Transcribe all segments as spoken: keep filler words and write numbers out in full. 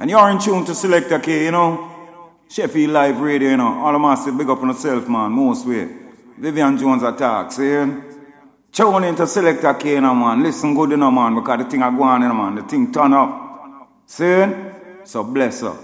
And you're in tune to Selector K, you know. Sheffield Live Radio, you know. All of us say big up on yourself, man, most way. Vivian Jones attack, see? Tune into Selector K, you know, man. Listen good, you know, man, because the thing are going, you know, man. The thing turn up. See? So bless her.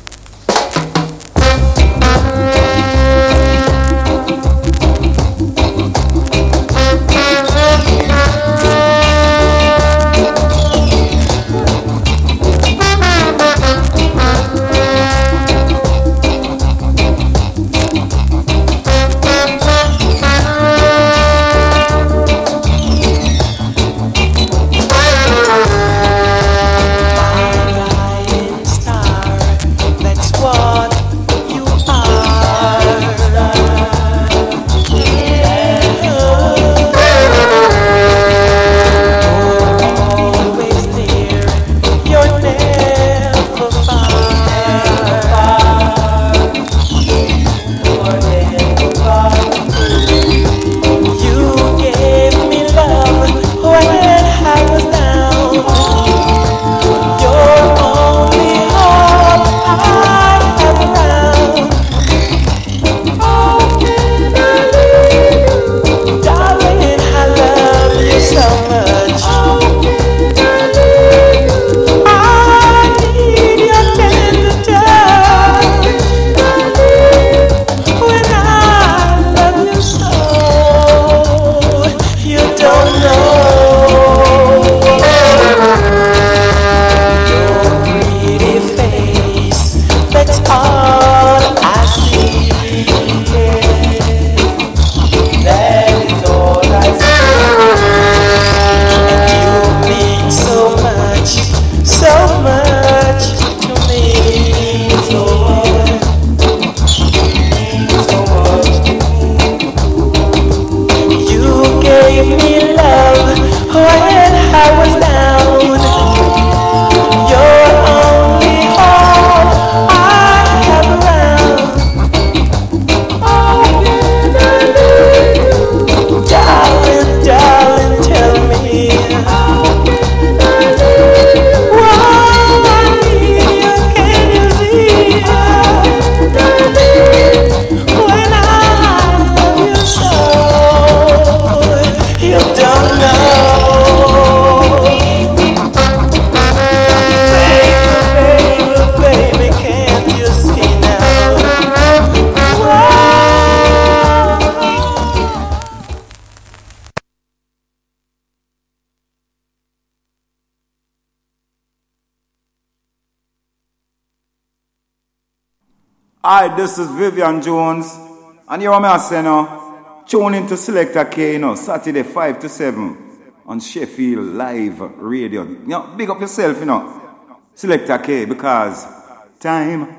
Hi, this is Vivian Jones, and you know what I'm saying now? Tune into Selector K, you know, Saturday five to seven on Sheffield Live Radio. You know, big up yourself, you know, Selector K, because time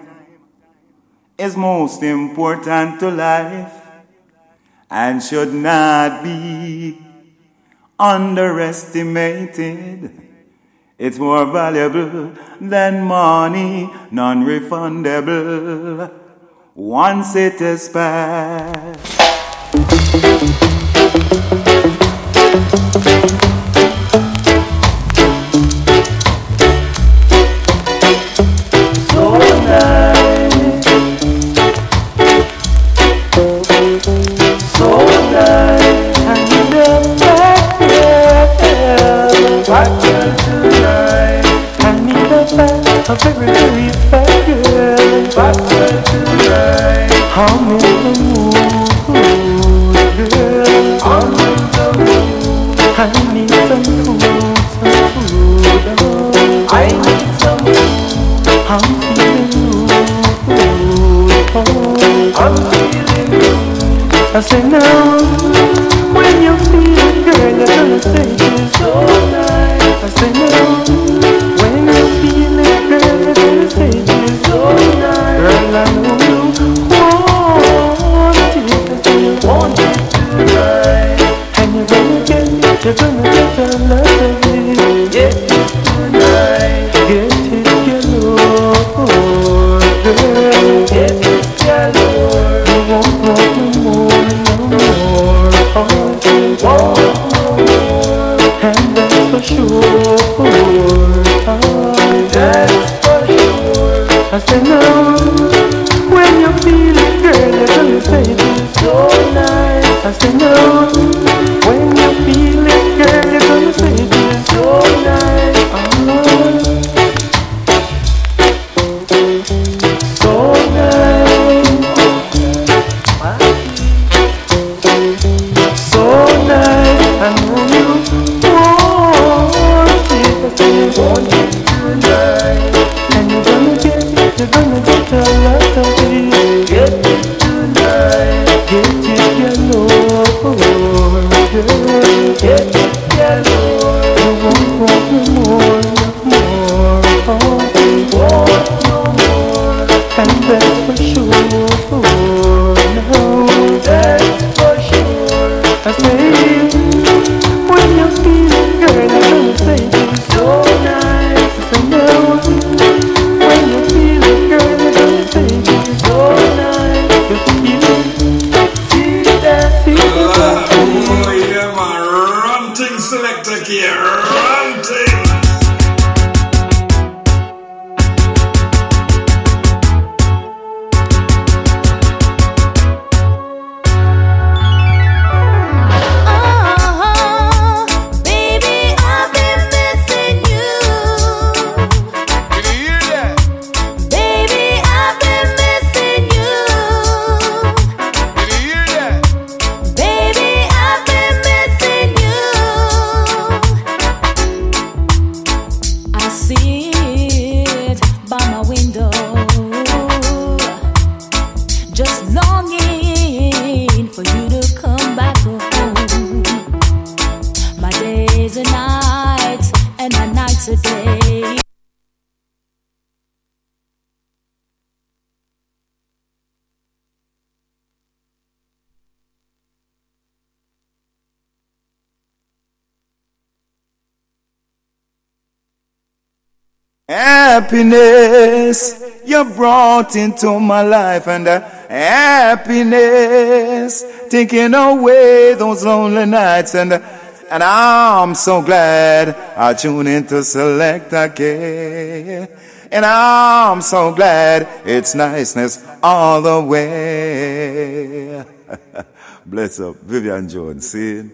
is most important to life and should not be underestimated. It's more valuable than money, non-refundable, once it is passed. So nice, so nice, and back there, back there. A very, very fat girl, fat girl tonight. I'm in the mood, girl. I'm in the mood. I need some food, some food. Oh. I need some food. I'm feeling good. Oh. I'm feeling good. I say now, when you feel it, girl, you're gonna say it's so nice. I say now. Girl, I know you want it, you want it tonight. And you're gonna get, you're gonna get a lot of it. Get it tonight, get it galore, girl. Get it galore. You won't want no more, no more. Oh, you want no more, and that's for sure. Oh, that's for sure. I say no. When you feel it, girl, you're gonna say it is so nice. I say no. When you feel it, girl, you're gonna say it is so nice. Oh. So nice. So nice. I know you want it. I say you want it tonight. And you're gonna get it, you're gonna get a lot of it. Get it tonight. Get it, you know, girl. Get it, you know. You won't want no more, no more. Oh, you want no more. And that's for sure. No, that's for sure. I say, when you feel it, girl, you're gonna say it's so nice. I say no. When you feel it, girl, you're gonna say it's so nice. You feel it, feel that, feel that. Oh yeah, man, ranting selector here, ranting. Happiness you brought into my life, and uh, happiness taking away those lonely nights, and uh, and I'm so glad I tune into Selector K, and I'm so glad it's niceness all the way. Bless up, Vivian Jones. See.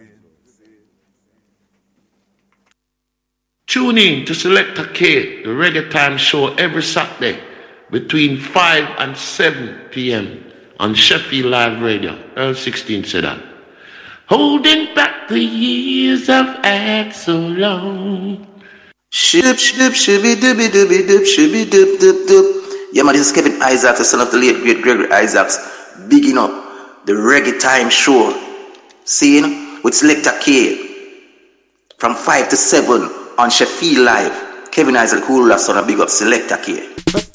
Tune in to Selector K, the Reggae Time Show, every Saturday between five and seven p.m. on Sheffield Live Radio. Earl sixteen said that. Holding back the years I've had so long. Shib, shib, shibby, dibby, dibby, dip, shibby, dip, dip, dip. Yeah, man, this is Kevin Isaacs, the son of the late great Gregory Isaacs, bigging up the Reggae Time Show. Seeing with Selector K from five to seven. On Sheffield Live, Kevin Isaac, who will son of big up Selector K.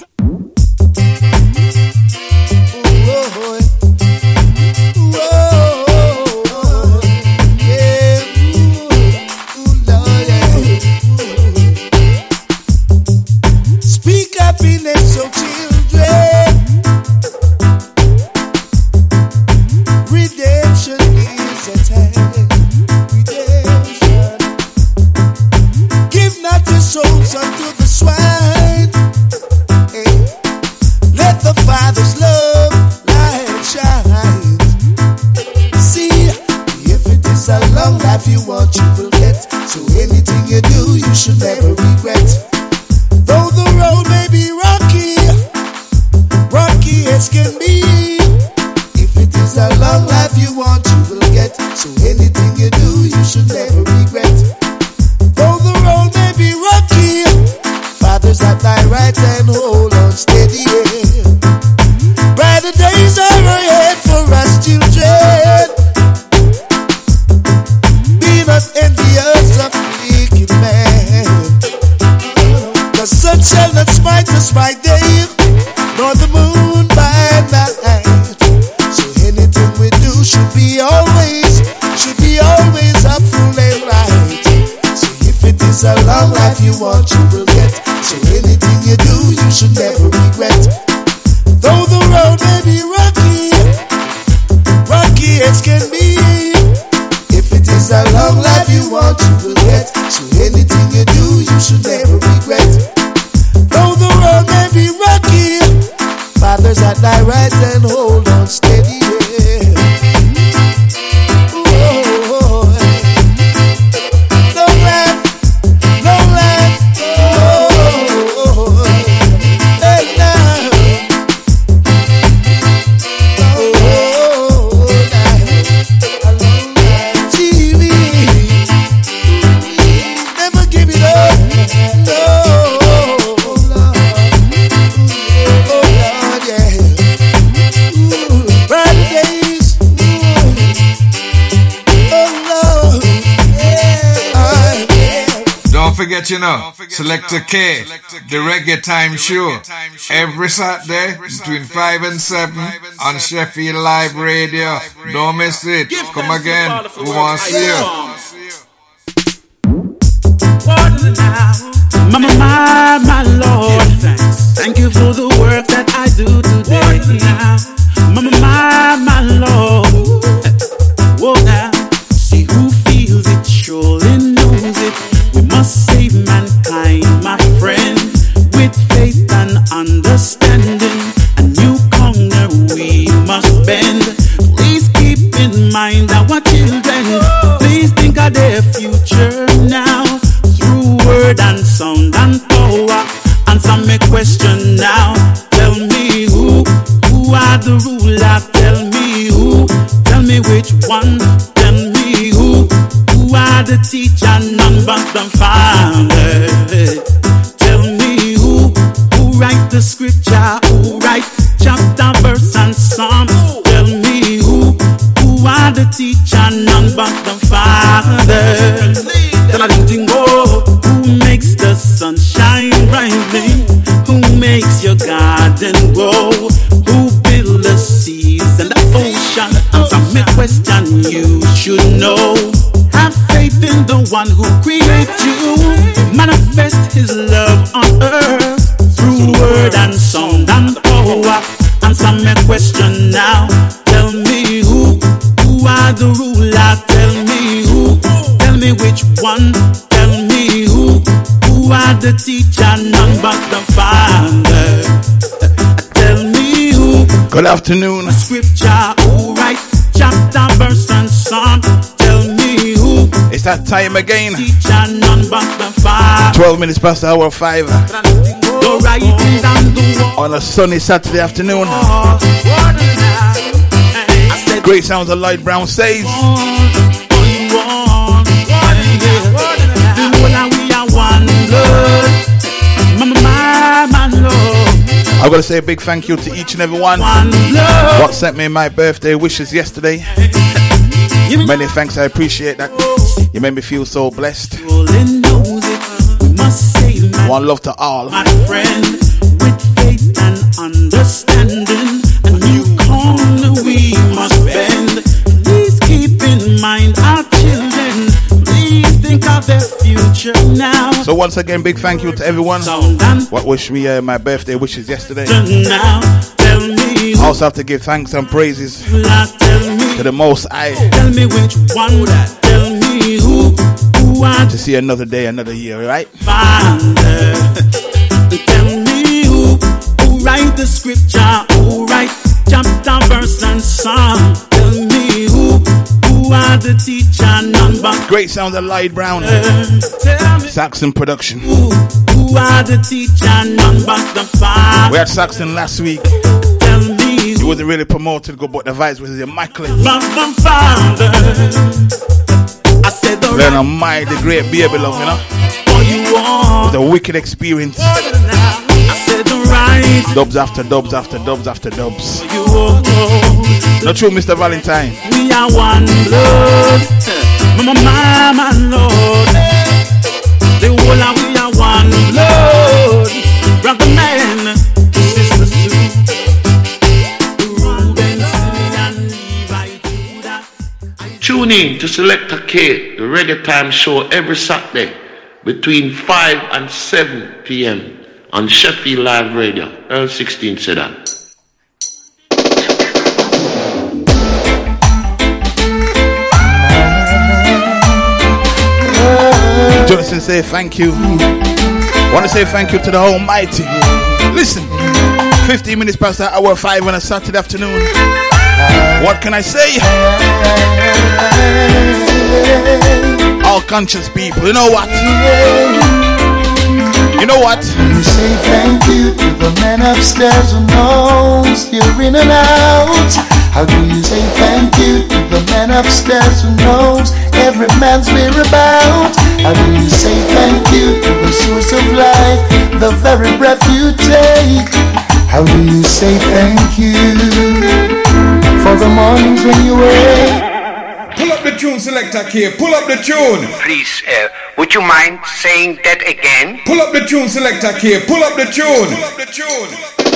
Speak happiness, oh children. Redemption is at hand. Souls unto the swine. Hey. Let the Father's love light shine. See, if it is a long life you want, you will get. So anything you do, you should never regret. Though the road may be rocky, rocky as can be. If it is a long life you want, you will get. So anything you do, you should never regret. Though the road may be rocky, Father's at thy right hand, hold on steady. Yeah. Brighter days are ahead for us children. Be not envious of wicked man. The sun shall not smite us by day, nor the moon by night. So anything we do should be always, should be always up full and right. It is a long life you want, you will get. So anything you do, you should never regret. Though the road may be rocky, rocky as can be. If it is a long life you want, you will get. So anything you do, you should never regret. Though the road may be rocky, lie right and hold on steady. Yeah. Ooh, don't laugh, don't laugh. Oh, hey now. Oh, T V. Never give it up. No. Oh, Lord. Oh, Lord, yeah. Ooh, brighter days. Ooh. Oh, Lord. Yeah. Uh, yeah. Don't forget, you know, Selector K, the Reggae Time Show, every Saturday between five and seven on Sheffield Live Radio. Don't miss it. Come again. We want to see you. Mama, my, my Lord, thank you for the work that I do today. Mama, my, my Lord, whoa now, see who feels it, surely knows it. We must save mankind, my friend, with faith and understanding. A new corner we must bend. Please keep in mind our children. Please think of their future now. Word and sound and power. Answer me question now. Tell me who, who are the ruler? Tell me who, tell me which one. Tell me who, who are the teacher? None but the Father. Tell me who, who write the scripture? Who write chapter, verse and psalm? Tell me who, who are the teacher? None but the Father. Tell I didn't go. Who makes the sunshine brightly? Who makes your garden grow? Who builds the seas and the ocean? Answer me question you should know. Have faith in the one who created you. Manifest his love on earth through word and sound and power. Answer me question now. Tell me who, who are the ruler? Tell me who, tell me which one. Tell me who, who are the teacher? None but the Father. Tell me who. Good afternoon. Scripture, who write chapter, verse and psalm? Tell me who. It's that time again. Teacher, none but the Father. Twelve minutes past the hour five. The writing on the wall. On a sunny Saturday afternoon. Great sounds of Lloyd Brown says. I've got to say a big thank you to each and every one what sent me my birthday wishes yesterday. Many thanks, I appreciate that. You made me feel so blessed. One love to all. My friend, with faith and understanding, a new corner we must bend. Please keep in mind our children. Please think of their future now. So once again, big thank you to everyone what wished me uh, my birthday wishes yesterday. Now, tell me I also have to give thanks and praises to the Most High. Tell me which one. Tell me who, who are to see another day, another year, right? Father. Tell me who, who write the scripture? Who write chapter, verse and psalm? Tell me who, who are the teacher? None but great sounds of Lloyd Brown. Tell me Saxon production. Who, who are the teacher? None but the Father. We had Saxon last week. Tell me he wasn't really promoted good, but the vibes was immaculate. But the Father. I said the Learn on my the great baby love, you know. Oh, you want the wicked experience. I said the right. Dubs after dubs after dubs after dubs. You want not true, Mister Valentine. We are one blood. Mama, mama, Lord. The whole of we are one blood. Brother man, sisters too. Reuben, Simeon, Levi, Judah. Tune in to Selector K, the Reggae Time Show every Saturday between five and seven p.m. on Sheffield Live Radio. Earl sixteen said that. Jonathan say thank you. Want to say thank you to the Almighty. Listen. fifteen minutes past the hour five on a Saturday afternoon. What can I say? All conscious people, you know what? You know what? You say thank you to the man upstairs who knows you're in and out. How do you say thank you to the man upstairs who knows every man's whereabouts? How do you say thank you to the source of life, the very breath you take? How do you say thank you for the mornings when you wake? Pull up the tune, Selector K. Pull up the tune. Please, uh, would you mind saying that again? Pull up the tune, Selector K. Pull up the tune. Pull up the tune.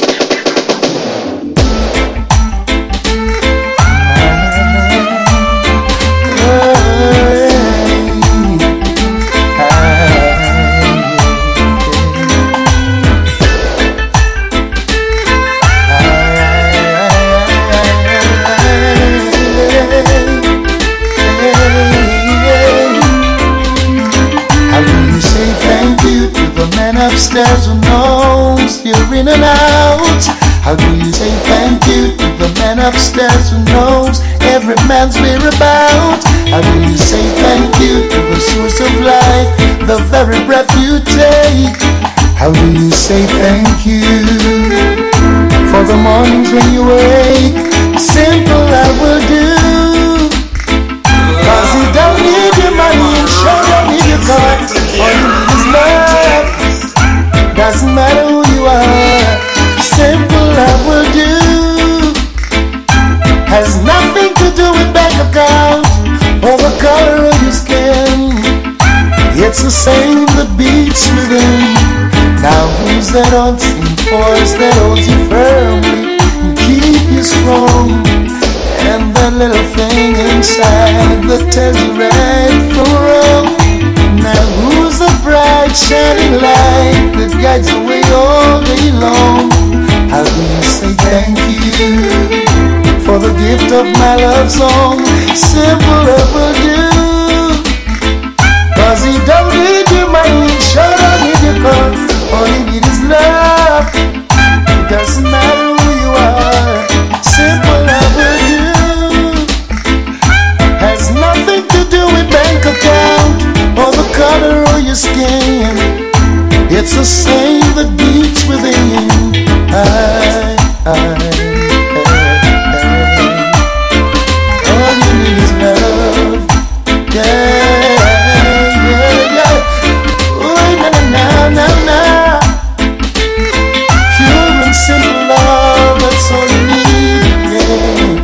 Upstairs who knows you're in and out. How do you say thank you to the man upstairs who knows every man's whereabouts? How do you say thank you to the source of life, the very breath you take? How do you say thank you for the mornings when you wake? Simple I will do, cause you don't need your money and sure don't need your car. All you need is love. Doesn't matter who you are, simple love will do. Has nothing to do with bank account or the color of your skin. It's the same that beats within. Now who's that unseen force that holds you firmly and keep you strong? And that little thing inside that tells you right from wrong. Now who's the bright shining light that guides the way all day long? How do you say thank you for the gift of my love song? Simple it will do, cause he don't need your money, sure don't need your car. All you need is love. It doesn't matter who you are, simple it will do. Has nothing to do with bank account or the color of your skin. It's the same that beats within. I, I, I, all you need is love. Yeah, yeah, yeah. Ooh, na na na na. Pure and simple love, that's all you need. Yeah.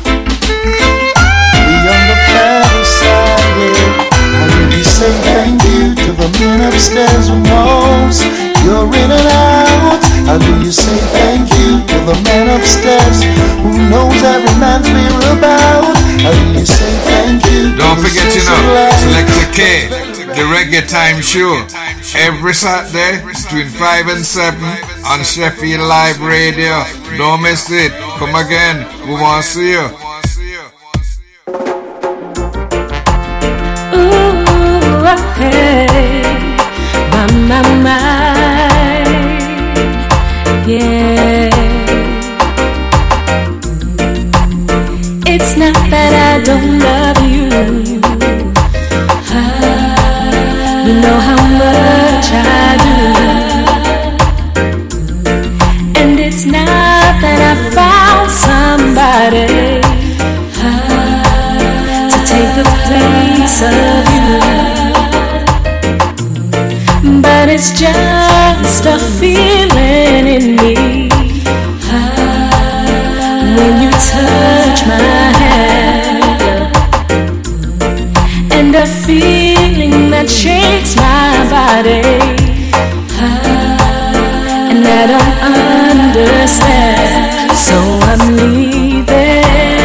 Beyond the fantasy, yeah. Say thank you to the man upstairs who knows you're in and out. How do you say thank you to the man upstairs who knows every man's whereabouts? How do you say thank you? Don't forget, you know, Selector K, the Reggae Time Show, every Saturday between five and seven on Sheffield Live Radio. Don't miss it. Come again. We want to see you. Hey, my, my, my, yeah. It's not that I don't love you. Ah, you know how much I do. And it's not that I found somebody ah, to take the place of you. But it's just a feeling in me ah, when you touch my hand, and a feeling that shakes my body ah, and I don't understand, so I'm leaving.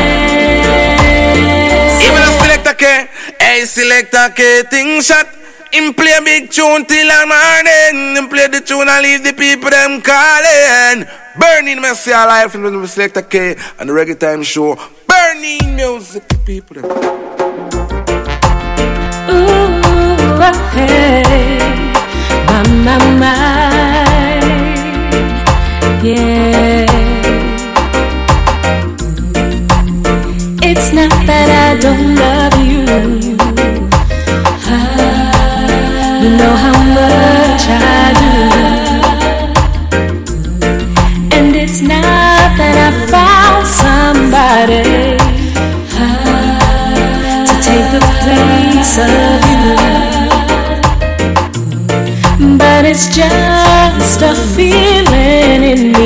Even a Selector K, hey Selector K, thing shot. Him play a big tune till the morning. Him play the tune and leave the people them calling. Burning Messiah alive from the Selector K and the Reggae Time Show. Burning music, people them. Ooh, hey, my, my, my, yeah. It's not that I don't love you. You know how much I do. And it's not that I found somebody to take the place of you. But it's just a feeling in me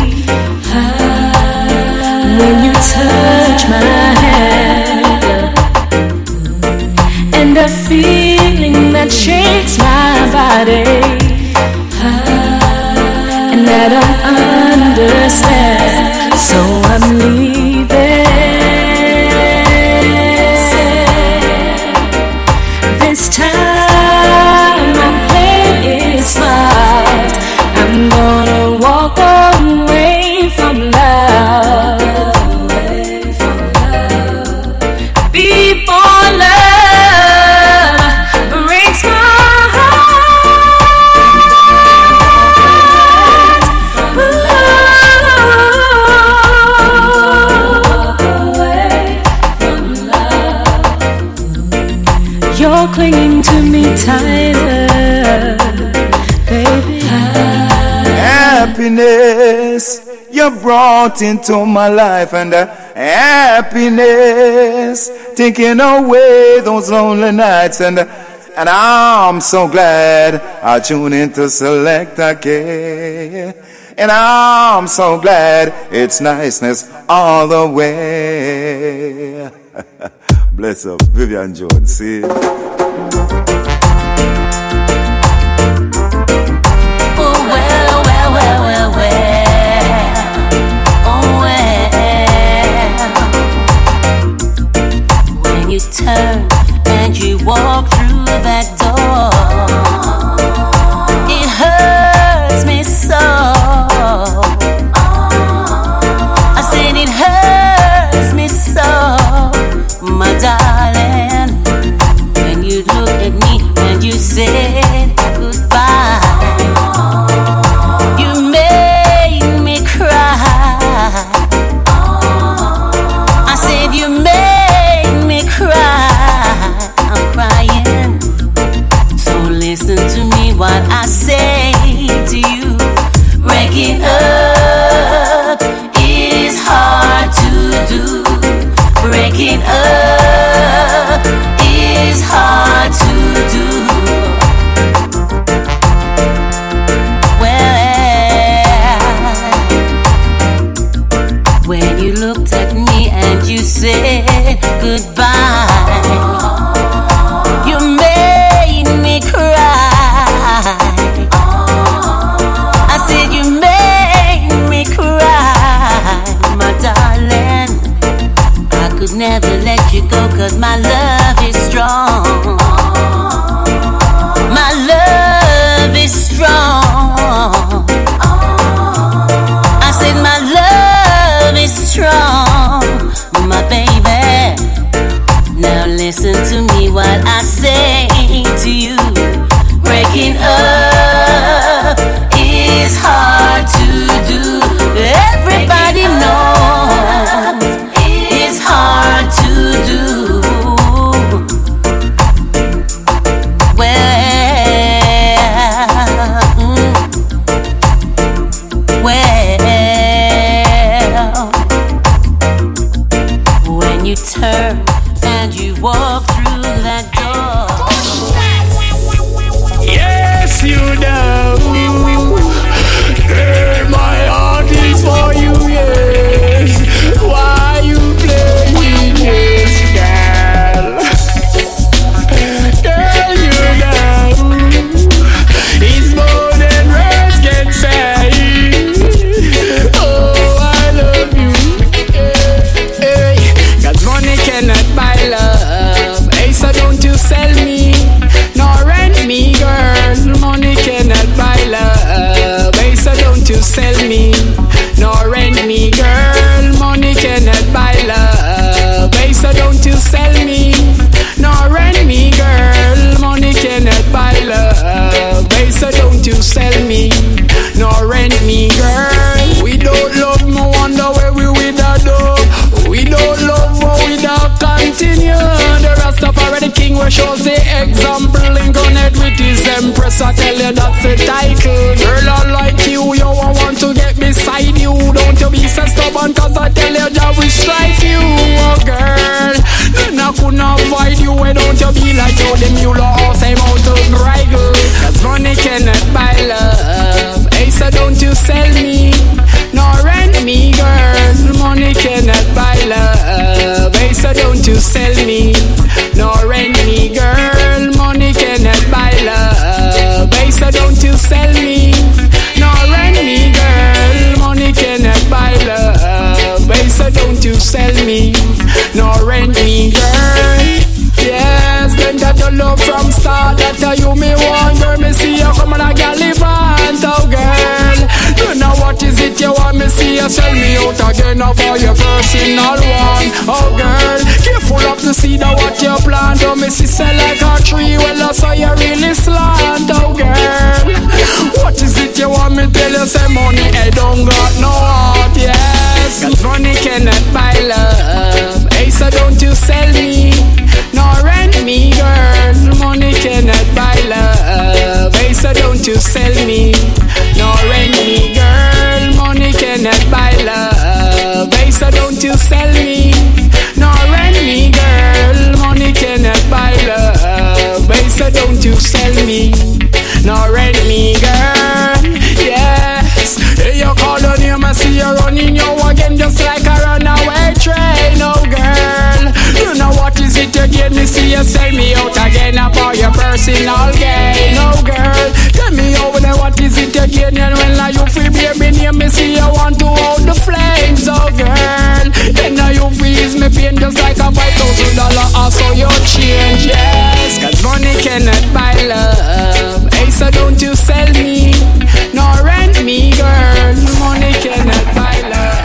when you touch my hand, and a feeling that shakes my body, and I don't understand, so I'm leaving. This time my pain is smart. I'm gonna walk away from love. Before love breaks my heart. Ooh. You're clinging to me tighter, baby. Happiness you brought into my life, and the happiness taking away those lonely nights, and and I'm so glad I tune into Selector K, and I'm so glad it's niceness all the way. Bless up, Vivian Jones. See. Turn and you walk through that door. It hurts me so. I said it hurts me so, my darling. When you look at me and you said goodbye, you made me cry. I said you made I'm crying. So listen to me while I say to you, breaking up is hard to do. Breaking up is hard to do. Well, when you looked at me and you said goodbye, you made me cry. I said you made me cry, my darling. I could never let you go, 'cause my love is strong. My love is strong. I said my love is strong, my baby. Now listen to me while I say to you, breaking up is hard to do. Everybody knows it's hard to do. Well, mm, well, when you turn and you walk through that door. Yes, you know. Girl, my heart is for you, yes. Why you playing this, girl? Girl, you know. It's more than words can say. Oh, I love you. Hey, 'cause money cannot buy love. Hey, so don't you sell me, nor rent me, girl. Money cannot buy love. Hey, so don't you sell me, nor rent me, girl. Money cannot buy love. Hey, so don't you sell me, nor rent me, girl. Money cannot buy love. Hey, so don't you sell me, nor rent me, girl. a you me wonder. Me see you come on a gallivant, oh girl. You know what is it you want? Me see you sell me out again for your personal one, oh girl. Careful of the seed of what you plant. Oh me see sell like a tree. Well I saw you really slant, oh girl. What is it you want me tell you? Say money I don't got no heart, yes. Cause money cannot buy love. Hey, so don't you sell me, nor rent me, girl. Money cannot buy love. Hey, so don't you sell me, nor rent me, girl. Money cannot buy love. Hey, so don't you sell me, nor rent me, girl. Money cannot buy love. Hey, so don't you sell me, nor rent me, girl. Yes, hey, you call the name, I see you running you again just like a runaway train, oh girl. You know what is it again? Me see you sell me out again about your personal gain, oh girl. Tell me over there what is it again? And when like you free baby name, me see you want to hold the flames, oh girl. Then now you freeze me pain just like a five thousand dollar also you change, yes. Cause money cannot buy love. Hey, so don't you sell me, nor rent me, girl. Money cannot buy love.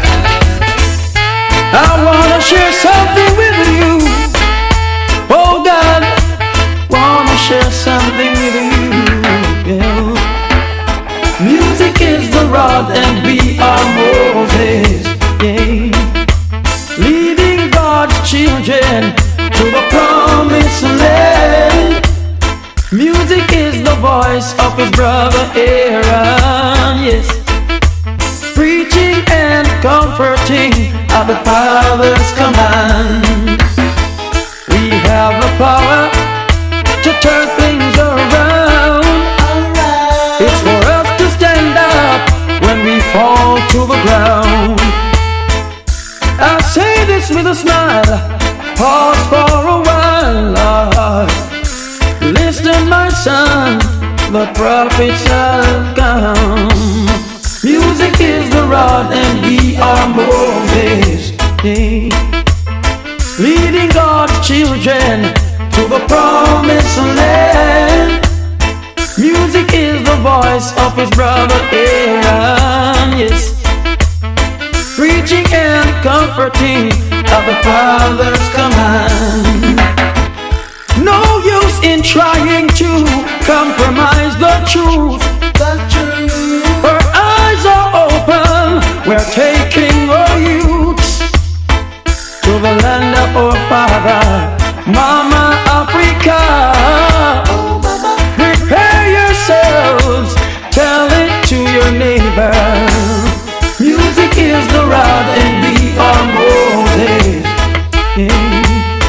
I wanna share something with you. Oh God, wanna share something with you. Yeah. Music is the rod and we are Moses. Yeah. Leading God's children to the promised land. Music is the voice of his brother Aaron, yes. Preaching and comforting at the Father's command. We have the power to turn things around. It's for us to stand up when we fall to the ground. I say this with a smile, pause for a while, Lord. Listen, my son, the prophets have come. Music is the rod and we are Moses, yeah. Leading God's children to the promised land. Music is the voice of his brother Aaron, yes. Preaching and comforting at the Father's command. No use in trying to compromise the truth. The truth. Our eyes are open. We're taking our youths to the land of our father, Mama Africa. Oh, Mama. Prepare yourselves. Tell it to your neighbor. Music is the rod and we are Moses. Yeah.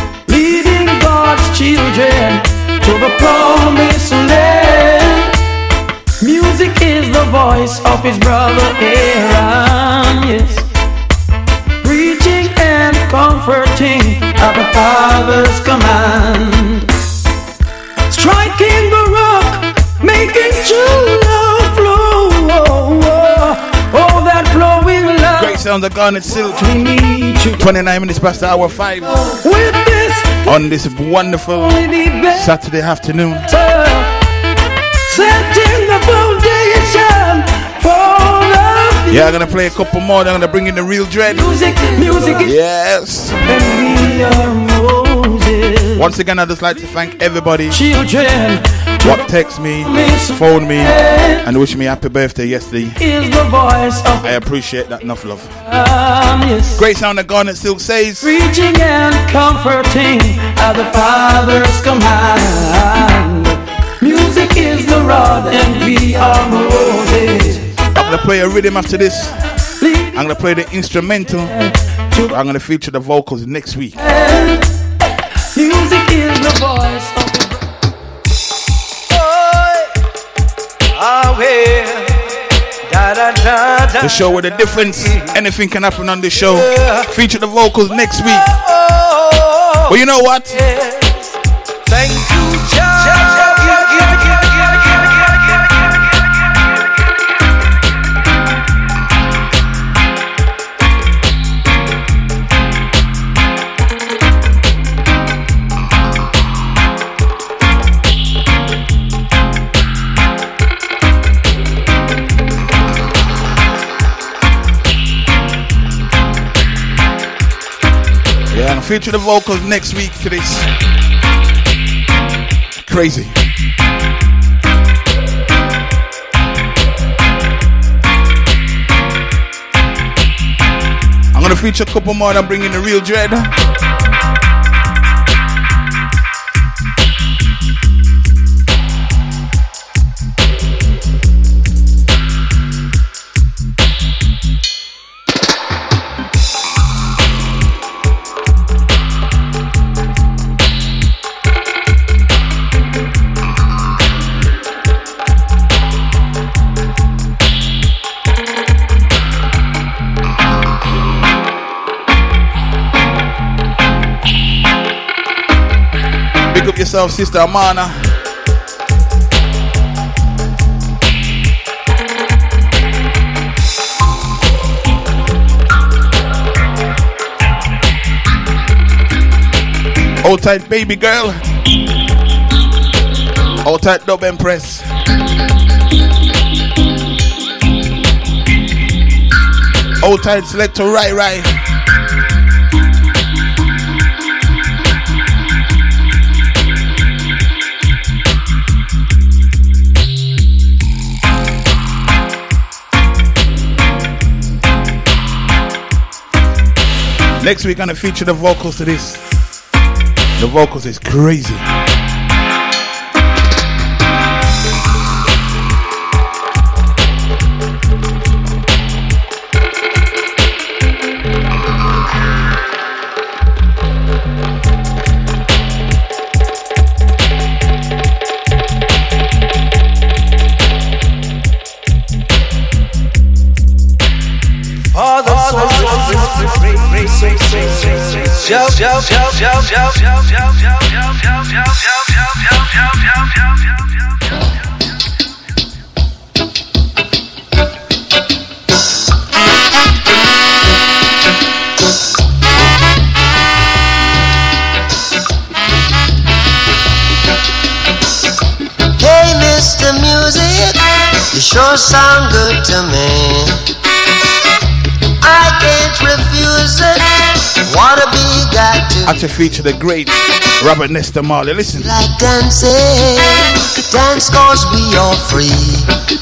Children to the promised land. Music is the voice of his brother Aaron, yes. Preaching and comforting at the Father's command. Striking the rock, making true love flow. Oh, oh, oh, that flowing love. Great sounds of Garnet Silk. twenty-nine minutes past the hour five. With this on this wonderful Saturday afternoon. Setting the foundation for love. Yeah, I'm gonna play a couple more. I'm gonna bring in the real dread. Music, music. Yes. And we are Moses. Once again, I'd just like to thank everybody. Children. What text me, phone me, and wish me happy birthday yesterday. Is the voice of I appreciate that enough love. Um, yes. Great sound of Garnet Silk says, preaching and comforting at the Father's command. Music is the rod and we are Moses. I'm gonna play a rhythm after this. I'm gonna play the instrumental. I'm gonna feature the vocals next week. Music is the voice of the show with a difference. Anything can happen on this show. Feature the vocals next week. But you know what? Thank you, Jah. feature the vocals next week to this. Crazy. I'm gonna feature a couple more and bring in the real dread. Yourself, Sister Amana. Hold tight, baby girl. Hold tight, Dub Empress. Hold tight, Selector Rai Rai. Next week, I'm gonna feature the vocals to this. The vocals is crazy. Hey, Mister Music, you sure sound good to me. I can't refuse it. What a big got to. I to feature the great Robert Nesta Marley. Listen. Like dancing, dance cause we are free.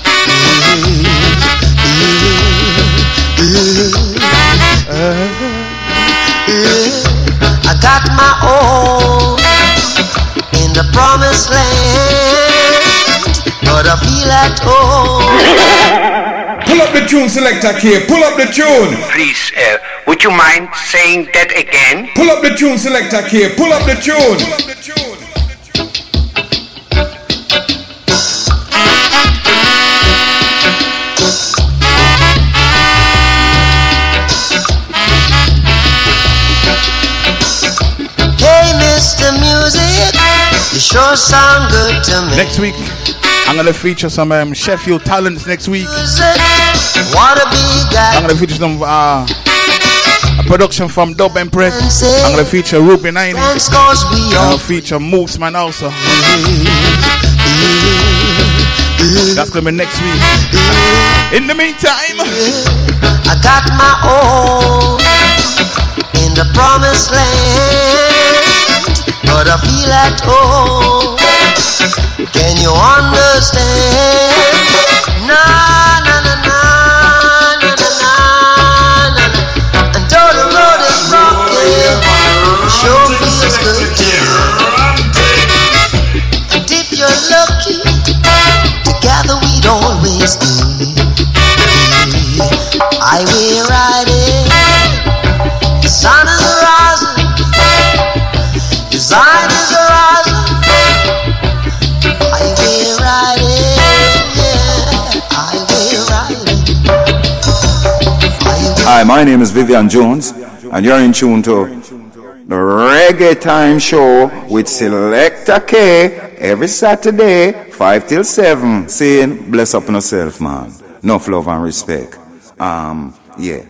I got my own in the promised land, but I feel at home. Pull up the tune, Selector K. Pull up the tune. Please, uh, would you mind saying that again? Pull up the tune, Selector K. Pull up the tune. Pull up the tune. Hey, Mister Music, you sure sound good to me. Next week, I'm gonna feature some um, Sheffield talents next week. I'm gonna feature some uh, a production from Dub Empress. I'm gonna feature Ruby ninety. I'm gonna feature Mooseman also. That's gonna be next week. In the meantime, I got my own in the promised land, but I feel at home. Can you understand? Na na na na na na na na. And though the road is rocky, sure feels good to you. And if you're lucky, together we'd always be. Highway riding, the sun is rising, the sun is rising. Hi, my name is Vivian Jones, and you're in tune to the Reggae Time Show with Selector K every Saturday, five till seven. Saying, bless up on yourself, man. Enough love and respect. Um, yeah.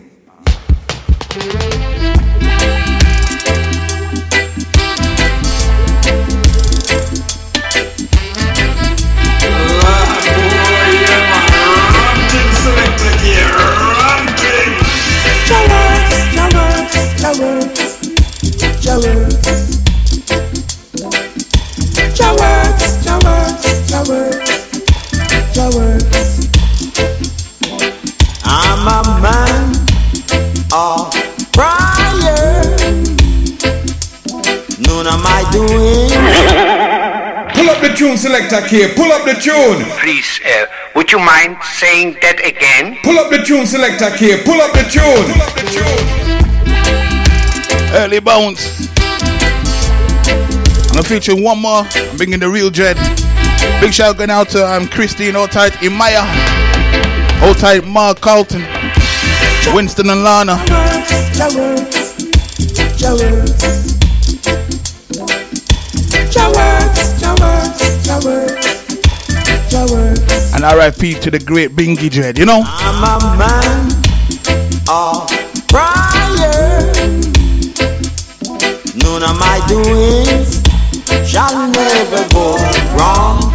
tune, Selector K. Pull up the tune. Please, uh, would you mind saying that again? Pull up the tune, Selector K. Pull up the tune. Pull up the tune. Early bounce. I'm featuring one more. I'm bringing the real dread. Big shout going out to um, Christine, Old Tight Imaya, Old Tight Mark Carlton, Winston and Lana. And R I P to the great Bingy Dread, you know? I'm a man of prayer. None of my doings shall never go wrong.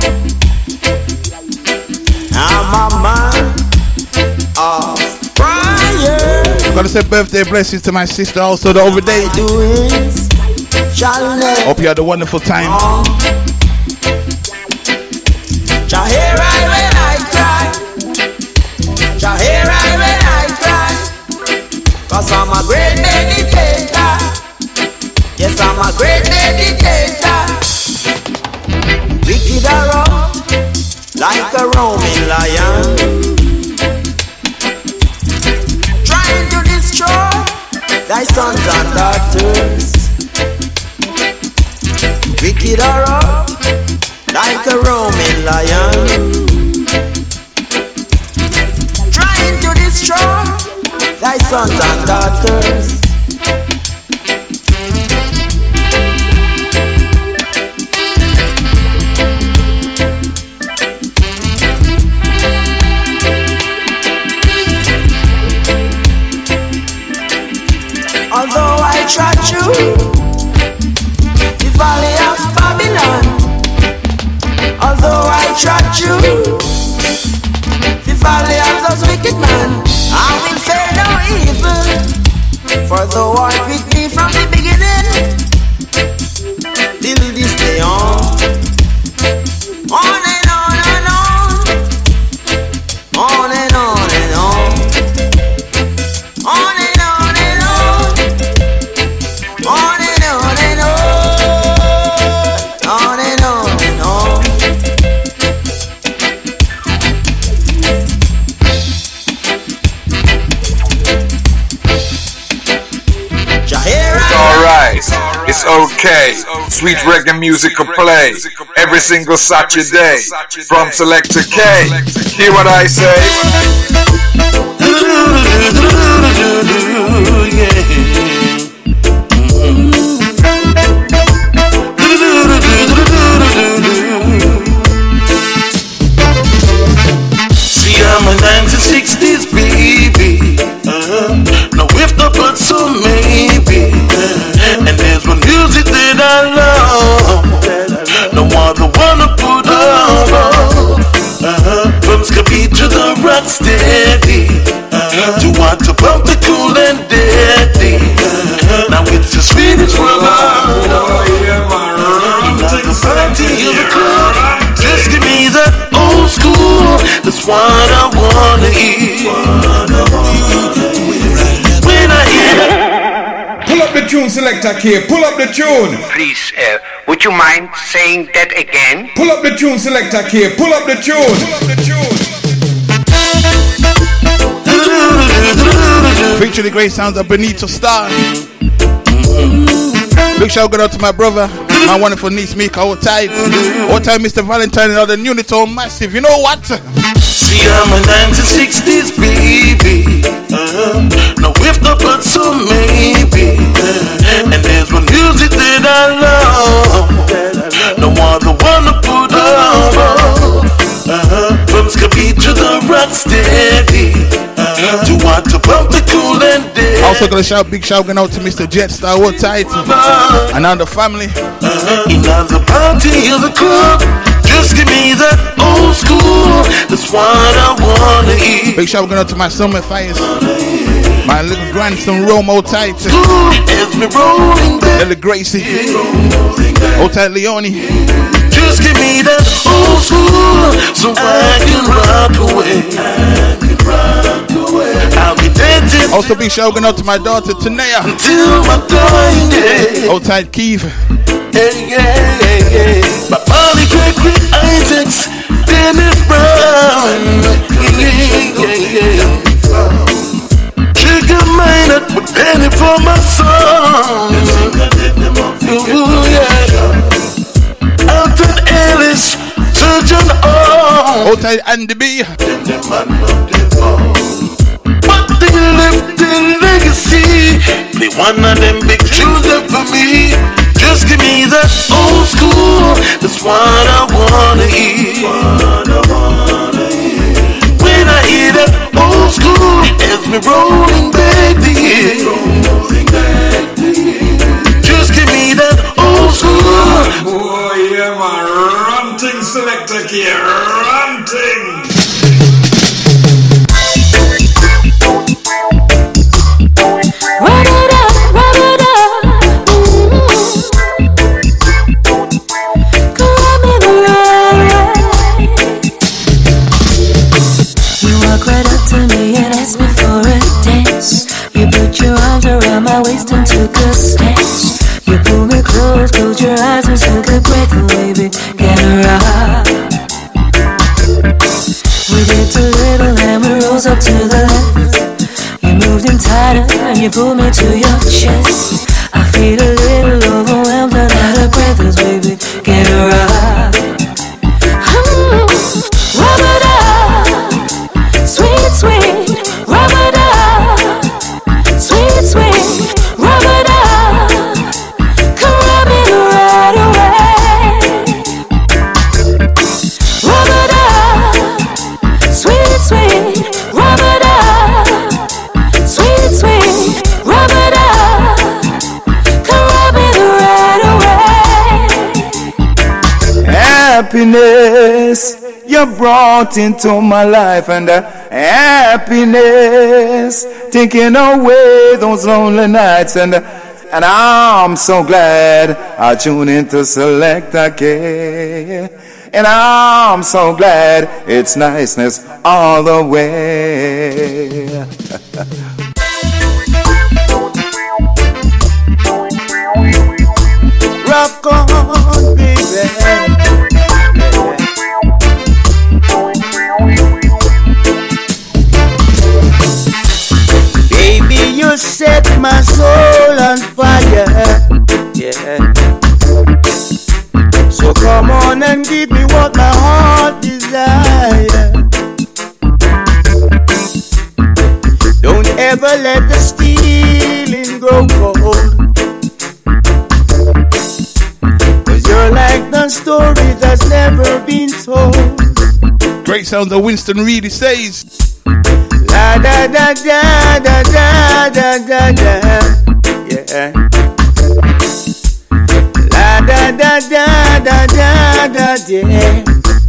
I'm a man of prayer. I'm gonna say birthday blessings to my sister also the other day. Hope you had a wonderful time. Jah hear I when I cry. Jah hear I when I cry. Cause I'm a great meditator. Yes, I'm a great meditator. Wicked around like a roaming lion, trying to destroy thy sons and daughters. Wicked around like a roaming lion, trying to destroy thy sons and daughters. Although I trod through the valley of Babylon, although I trod through the valley of those wicked men, I will fear no evil, for thou art with me from the beginning till this day on. On and on and on, on and on and on, on and on and on, on and on and on, on and on and on. It's alright, it's okay. Sweet reggae music will play every single Saturday from Selector K. Hear what I say? See, I'm a nineteen sixties baby. Uh-huh. Now if the put so maybe, uh-huh. And there's one music that I love, no other one to put on. Uh-huh. From Scabby to the rock steady, uh-huh. To what to bump the cool and deadly. Uh-huh. Now it's the sweetest world of love. Like the party in the club, just give me that old school. That's what I wanna eat. When I hear, pull up the tune, Selector K. Pull up the tune. Please, uh, would you mind saying that again? Pull up the tune, Selector K. Pull up the tune. Pull up the tune. Feature the great sounds of Benito Star. Big shout out to my brother, my wonderful niece Mika. All tight, all time Mister Valentine and all the Unito Massive. You know what? see, I'm a nineteen sixties baby. Uh-huh. Now if the but so maybe, uh-huh. And there's one music that I love, no other one to put on. Uh-huh. From Scabby to the rock steady, uh-huh. To what to bump the cool and dead. Also gonna shout big shout out to Mister Jetstar, all tight, and all the family. Uh-huh. Another party in the club. Just give me that old school. That's what I wanna eat. Big shout out to my summer fires, my little grandson Romo tight, Little Gracie, old tight Leone. Just give me that old school, so I can rock away. I'll be dancing. Also big shout out to my daughter Tanea, until my dying day. old tight Keith. yeah, yeah, yeah, yeah. My body Gregory Isaacs, Dennis Brown, yeah, yeah, yeah. Chicken Minor, but Danny for my song. Ooh, yeah. Alton Ellis, Surgeon O. Outside Andy B. But they left their legacy. They one of them big tunes up for me. Just give me that old school. That's what I wanna hear. When I hear that old school, it has me rolling back the year. Just give me that old school. Oh yeah, man, ranting selector here, ranting. Run it up, run it up. Come in the right. You walk right up to me and ask me for a dance. You put your arms around my waist and took a stance. You pull me close, close your eyes and took a breath, baby. Get a rock. We dipped a little and we rose up to the left. You moved in tighter and you pulled me to your chest. I feel a little overwhelmed and out of breath, baby. Get a rock. Mm, rub it up, sweet, sweet. Rub it up, sweet, sweet. Rub it up, come rub it right away. Rub it up, sweet, sweet. Rub it up, sweet, sweet. Rub it up, come rub it right away. Happiness you brought into my life, and the happiness taking away those lonely nights, and and I'm so glad I tune into Selector K, and I'm so glad it's niceness all the way. Rock on, baby. Baby, you set my soul on fire, yeah. So come on and give me what my heart desires. Don't ever let the stealing grow cold, 'cause you're like the story that's never been told. Great sound of Winston Reedy says. Da da da da da da da da da, yeah. La da da da da da da yeah.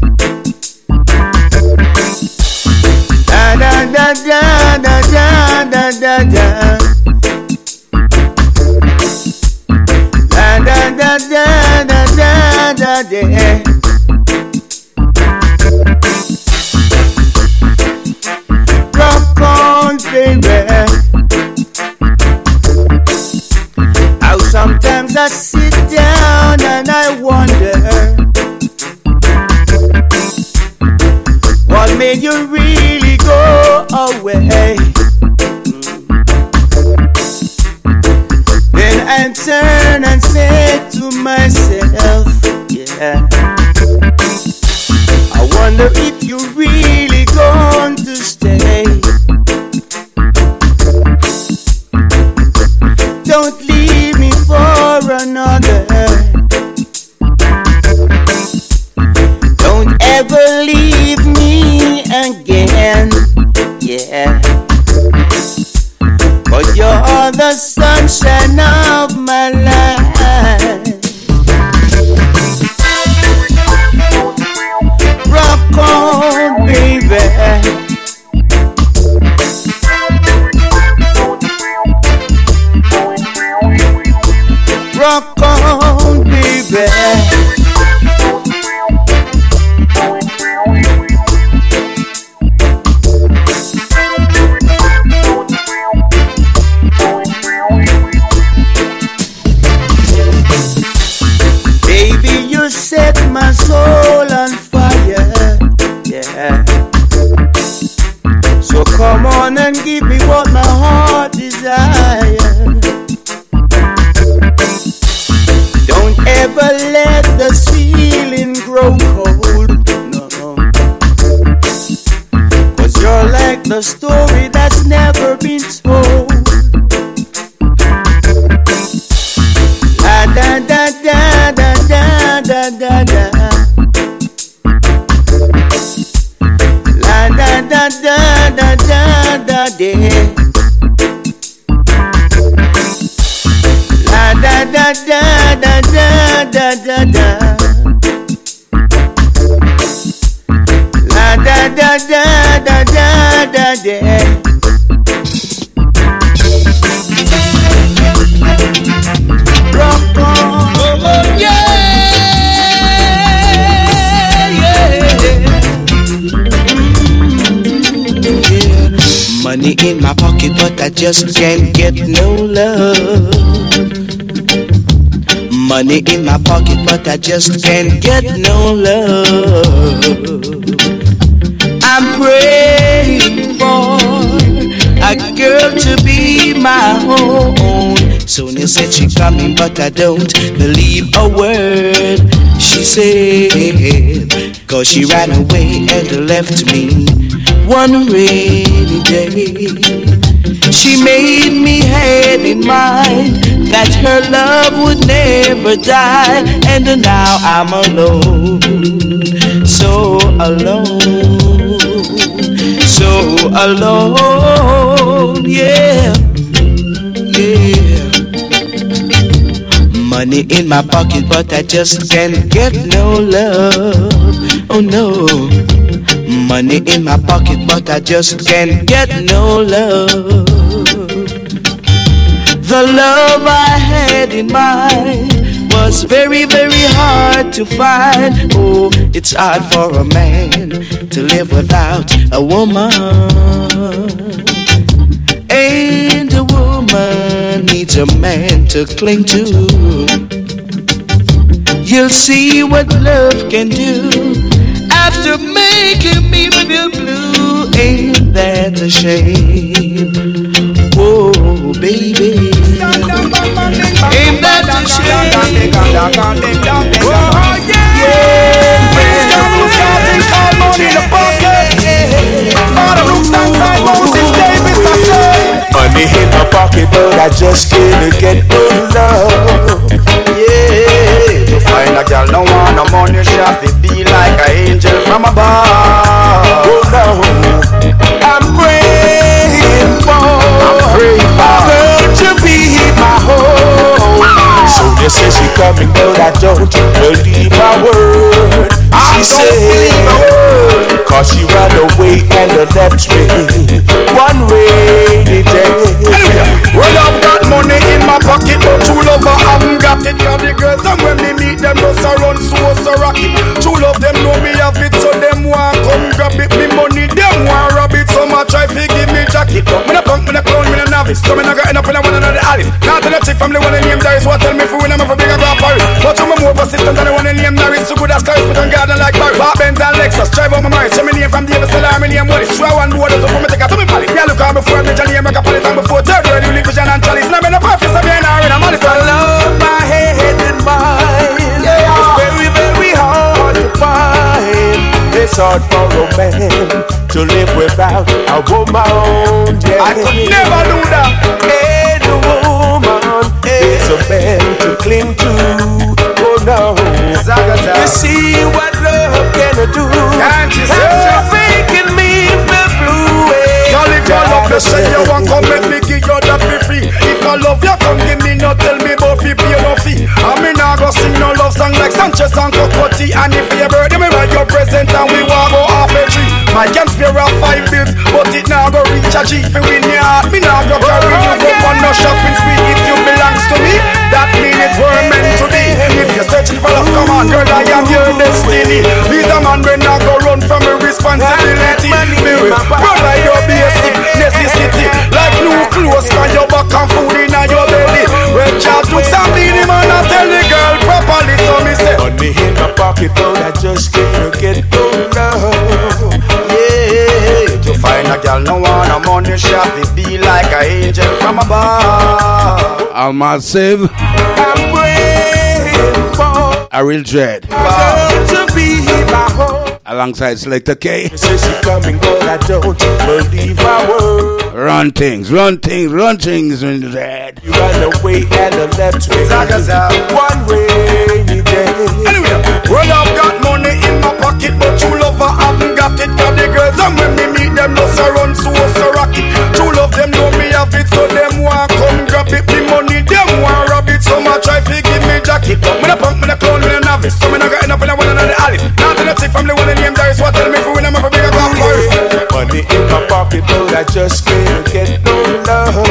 La da da da da da da da da. La da da da da da da yeah. Rock on, baby. How sometimes I sit down and I wonder what made you really go away. Then I turn and say to myself, yeah, I wonder if you really going to stay. Don't leave me for another. Don't ever leave me again, yeah. But you're the sunshine of my life. Rock on, baby. Rock on, baby. on and give me what my heart desires. Don't ever let this feeling grow cold. No, no. Cause you're like the story that's never been told. La da da da da da da da da. La da da da da da da da. La da da da da da da da da. La da da da da da da da. Rock on, oh, yeah, yeah. Money in my pocket, but I just can't get no love. Money in my pocket, but I just can't get no love. I'm praying for a girl to be my own. Sonia said she coming, but I don't believe a word she said. Cause she ran away and left me one rainy day. She made me have in mind that her love would never die. And now I'm alone, so alone, so alone, yeah, yeah. Money in my pocket, but I just can't get no love. Oh no. Money in my pocket, but I just can't get no love. The love I had in mind was very, very hard to find. Oh, it's hard for a man to live without a woman. And a woman needs a man to cling to. You'll see what love can do after making me feel blue. Ain't that a shame? Oh, baby, ain't that a shame? Oh, yeah, yeah. Money in the pocket. All the roots outside Moses Davis, I say. Money in my pocket, but I just can't get no love. Yeah, to find a girl, no want no money shop. It be like an angel from above. Oh no, I'm praying for, I'm praying for her to be my home. So they say she coming, but I don't believe my word. She said, cause she ran away and left me one rainy day. Well, I've got money in my pocket, but true love I haven't got it. Cause the girls and when they meet them just a run so so rocky. True love them know me have it, so them want come grab it. Me money them want rob it, so much try to give me jacket. Me no punk, me no clown, me no novice, so me no got end up in a one another alley. Now to the chick from the one name Darius, what tell me for when I'm for bigger grab Paris. But I'm more persistent than the one name Darius, so good as Paris, but I'm garden like Paris. Bar Benz and Lexus, drive on my mind, so me name from Davis, so I'm name what is true one board, so for me take a to me palace. Me a look on before me Johnny and make a palace, and before third word you live vision and chalice. Now me no profit, so me ain't in a malice. I love my head and mind, yeah. It's very very hard to find. It's hard for a man to live without a woman, yeah. I could never do that. Ain't a woman, it's a man to cling to. Oh no, you see what love can do? Can't you see? You're making me feel blue. Y'all if you love me, say you want come make me give you that for free. If I love you, come give me no tell me about fee, pay no fee. I mean I go sing no love song like Sanchez and Cocotti. And if you ever do me write your present and we walk go half a tree. My can spare off five bills, but it now go reach a G. If you win your heart, me now go carry you go on no shopping spree. If you belongs to me, that mean it were meant to be. If you're searching for love, come on girl, I am your destiny. He's a man when I go run from a responsibility. Me will provide your basic necessity. Like new clothes for your back and food in your belly. When child looks at me, the man I tell the girl properly. So me say money in my pocket, but I just can't get no love. Yeah, to find a girl no want a money shall be like an angel from above. I'm massive. I'm praying for a real dread. to be my home. Alongside Selector K. Say she coming, but I don't believe my word. Run things, run things, run things in the dread. You run away and the left way. One way you day. Anyway, well I've got money in my pocket, but true love I haven't got it. Got the girls and when me meet them, no so run so so rocky. True love them know me have it, so them want come grab it. The money them want rob it, so much try to give me jacket. Me a punk, me a clown, me a novice, so me not got enough in a one and the alley. Not in a chick from the one and name there is what tell me for when I'm a bigger club first. Money in my pocket, but I just can't get no love.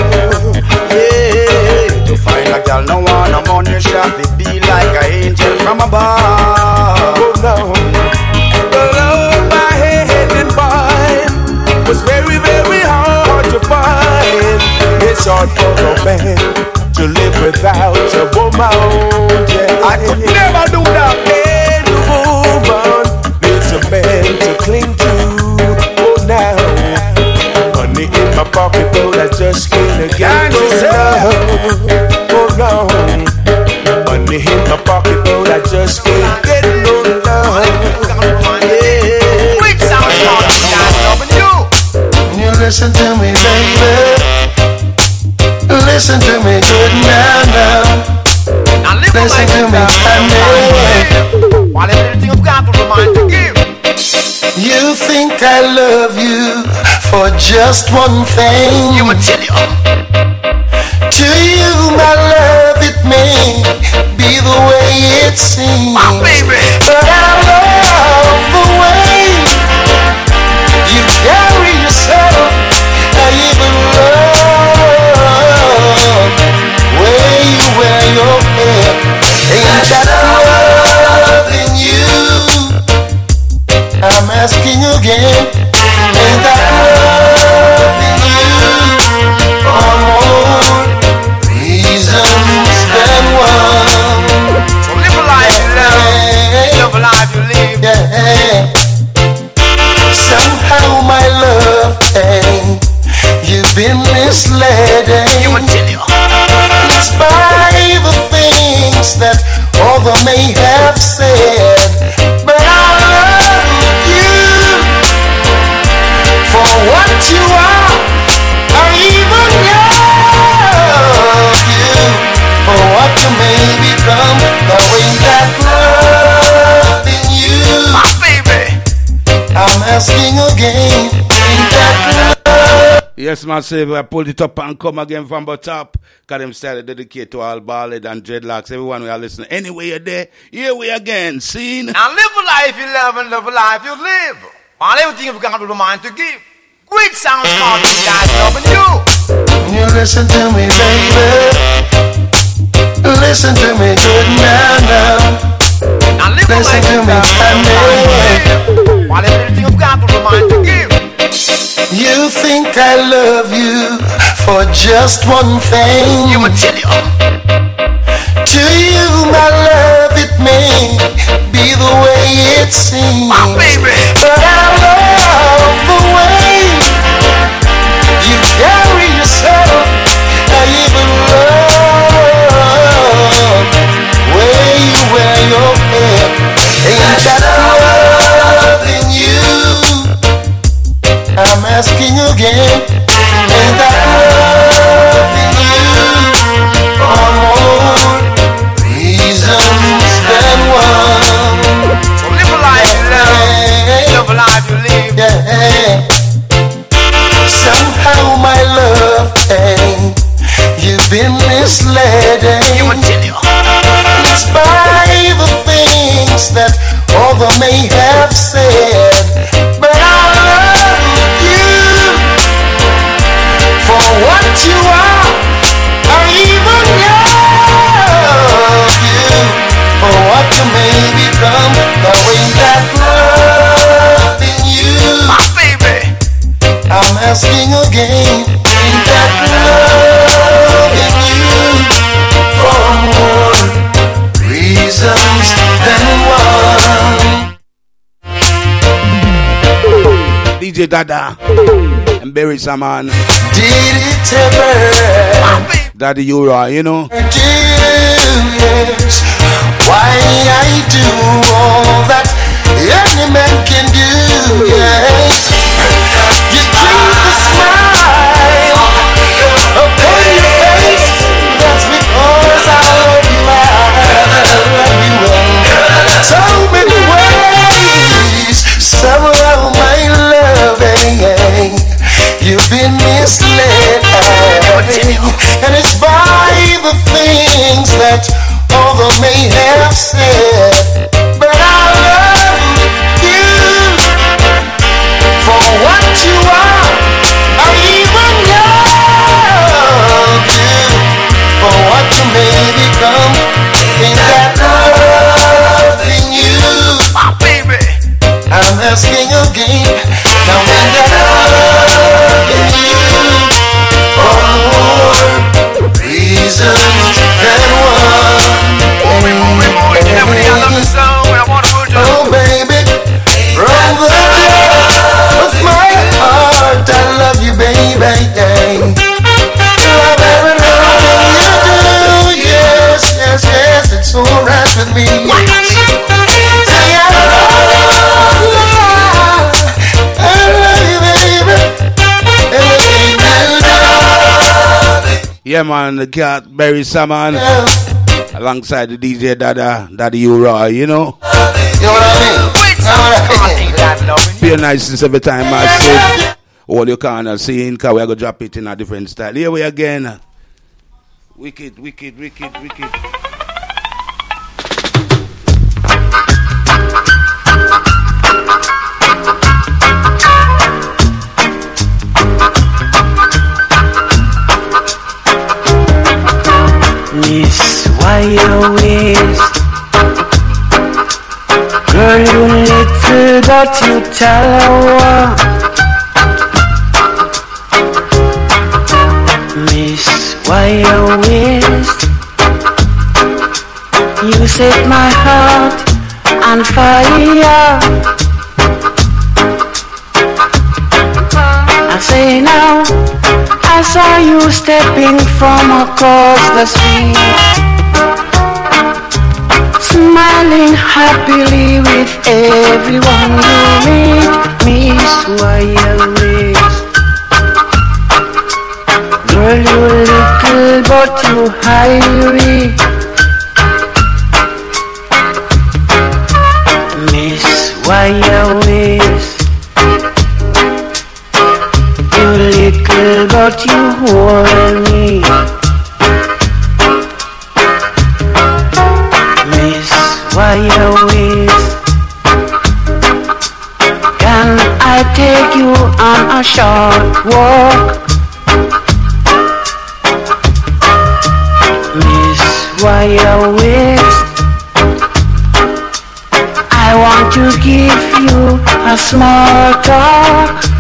Yeah, to find a girl no want no money shop, it be like an angel from above. Oh no, the love I had in mind was very very hard to find. It's hard for a man to live without a woman. Yeah, I could never do that. Hey, the woman needs a man to cling to. Oh now, money in my pocket, but I just can't get no love. Oh no, money in my pocket, but I just can't get no love. Yeah. Which sounds like you. You listen to me, baby. Listen to me good now, now. Now listen to me, honey. While everything I've got to remind to give. You think I love you for just one thing. You will tell you. To you, my love, it may be the way it seems. My baby. But I love the way you carry yourself. I even love where you wear your hair. Ain't that love in you? I'm asking again. Ain't that love in you? Or more reasons than one. So live a life you love. Live a life you live. Yeah. Somehow my love, hey, you've been misleading. You will tell you. It's by the things that other may have said, but I love you for what you are. I even love you for what you may become. There ain't that love in you, my baby. I'm asking again, ain't that love? Yes, massive. I pulled it up and come again from the top. Cause them style dedicated to all ballad and dreadlocks. Everyone we are listening. Anyway, you're there. Here we again. Seen. Now live a life you love and live a life you live. While everything you've got to the mind to give. Great sounds called you guys loving you. You listen to me, baby. Listen to me good now, now. Now live listen to me, honey. While everything you've got to the mind to give. You think I love you for just one thing. You will tell you. To you, my love, it may be the way it seems. My baby. But I love the way you carry yourself. I even love where you wear your hair. Ain't that love in you? I'm asking again, ain't that love in you? Or more reasons than one. So live a life you love, live a life you live. Yeah. Somehow my love, hey, you've been misleading. You will tell you. It's by the things that other may have said, but I love you for what you are. I even love you for what you may become. There ain't that love in you, my baby. I'm asking again, ain't that love in you? For more reasons than one. D J Dada. and bury some man. Did it ever? Daddy Ura, you know. Do yes. Why I do all that any man can do, yes. You keep the smile upon your face. That's because I love you, I love you in so many ways. Somehow my loving, you've been misled, and it's by the things that other may have said. But I love you for what you are. I even love you for what you may become. Ain't that loving you? My baby, I'm asking again. Now ain't that loving you for more reasons than one? Oh baby, from the depth of my heart, I love you, baby. Love every loving you do. Yes, yes, yes, it's alright with me. Say I love you, I love you, baby. Everything you do. Yeah, man, the cat Barry Salmon. Yeah. Alongside the D J Dada, Daddy Ura, you know. You know what I mean? Feel nice every time I say all you can see, because we're going to drop it in a different style. Here we again. Wicked, wicked, wicked, wicked. Miss, why you waste? Girl, you little but you tell her. Miss, why you waste? You set my heart on fire. I say now, I saw you stepping from across the street, smiling happily with everyone you meet. Miss, why you waste? Girl, you little but you hairy. Miss, why you waste? You little but you hold me. Miss, why you waste? Can I take you on a short walk? Miss, why you waste? I want to give you a small talk.